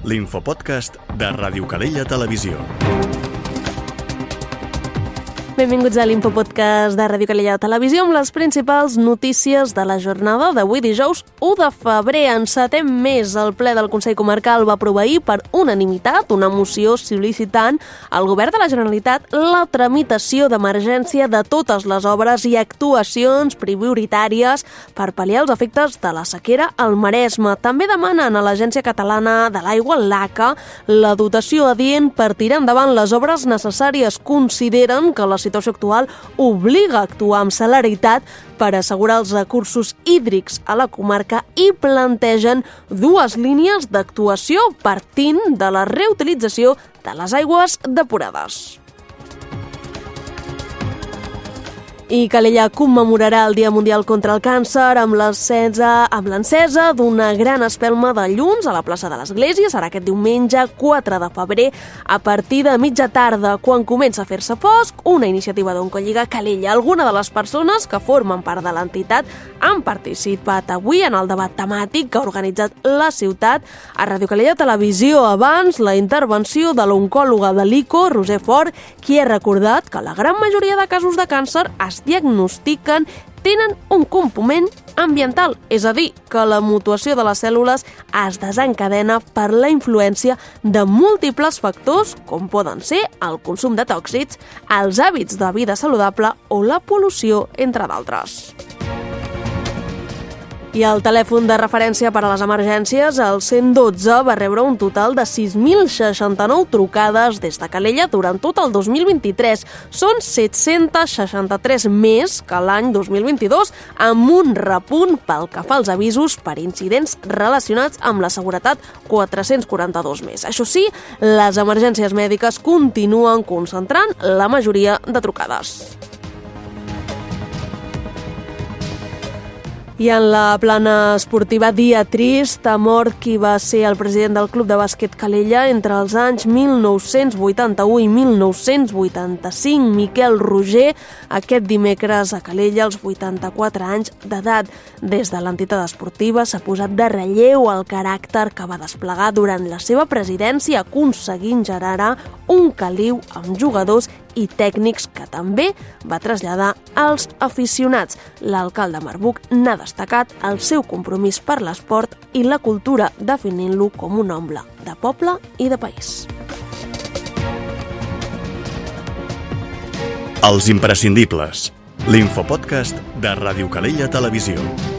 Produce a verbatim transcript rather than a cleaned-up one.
l'infopodcast de Ràdio Calella Televisió. Benvinguts a l'Infopodcast de Ràdio Calella Televisió amb les principals notícies de la jornada d'avui dijous u de febrer. En setè mes, el ple del Consell Comarcal va aprovar ahir per unanimitat una moció sol·licitant al Govern de la Generalitat la tramitació d'emergència de totes les obres i actuacions prioritàries per pal·liar els efectes de la sequera al Maresme. També demanen a l'Agència Catalana de l'Aigua, l'ACA, la dotació adient per tirar endavant les obres necessàries. Consideren que la situació actual obliga a actuar amb celeritat per assegurar els recursos hídrics a la comarca i plantegen dues línies d'actuació partint de la reutilització de les aigües depurades. I Calella commemorarà el Dia Mundial contra el Càncer amb l'encesa amb l'encesa d'una gran espelma de llums a la plaça de l'Església. Serà aquest diumenge quatre de febrer a partir de mitja tarda, quan comença a fer-se fosc, una iniciativa d'Oncolliga Calella. Alguna de les persones que formen part de l'entitat han participat avui en el debat temàtic que ha organitzat la ciutat. A Ràdio Calella Televisió, abans la intervenció de l'oncòloga de l'I C O, Roser Fort, qui ha recordat que la gran majoria de casos de càncer es diagnostiquen tenen un component ambiental, és a dir, que la mutació de les cèl·lules es desencadena per la influència de múltiples factors, com poden ser el consum de tòxics, els hàbits de vida saludable o la pol·lució, entre d'altres. I el telèfon de referència per a les emergències, el cent dotze, va rebre un total de sis mil seixanta-nou trucades des de Calella durant tot el dos mil vint-i-tres. Són set-cents seixanta-tres més que l'any dos mil vint-i-dos, amb un repunt pel que fa als avisos per incidents relacionats amb la seguretat, quatre-cents quaranta-dos més. Això sí, les emergències mèdiques continuen concentrant la majoria de trucades. I en la plana esportiva, dia trist, ha mort qui va ser el president del Club de Bàsquet Calella entre els anys mil nou-cents vuitanta-u i mil nou-cents vuitanta-cinc. Miquel Roger, aquest dimecres a Calella, als vuitanta-quatre anys d'edat. Des de l'entitat esportiva s'ha posat de relleu el caràcter que va desplegar durant la seva presidència, aconseguint generar un caliu amb jugadors i tècnics que també va traslladar als aficionats. L'alcalde Marbuc n'ha destacat el seu compromís per l'esport i la cultura, definint-lo com un home de poble i de país. Els imprescindibles, l'infopodcast de Ràdio Calella Televisió.